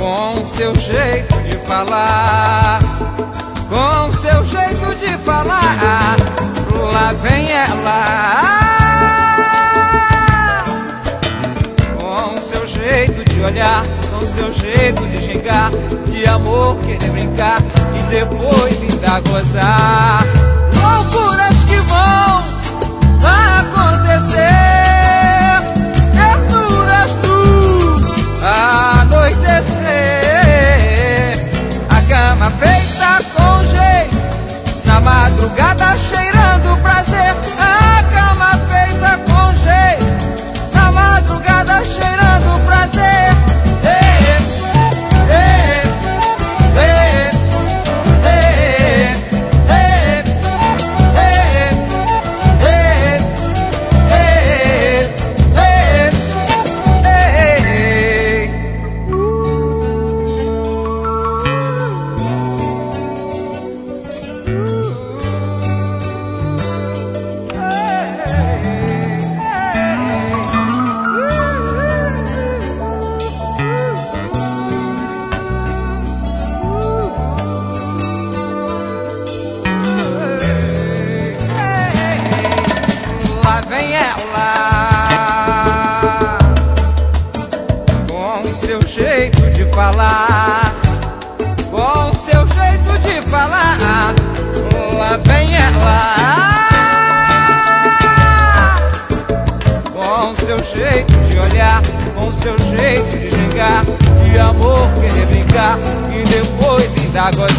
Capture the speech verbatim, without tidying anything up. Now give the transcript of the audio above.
com seu jeito de falar, com seu jeito de falar. Lá vem ela, com seu jeito de olhar, com seu jeito de gingar, de amor querer brincar e depois ainda gozar. Loucuras que vão acontecer, ternuras do anoitecer, a cama feita com jeito, na madrugada cheirando prazer. A cama feita com jeito, na madrugada cheirando prazer. Falar, com seu jeito de falar. Lá vem ela, com seu jeito de olhar, com seu jeito de gingar, de amor querer brincar e depois ainda gozar.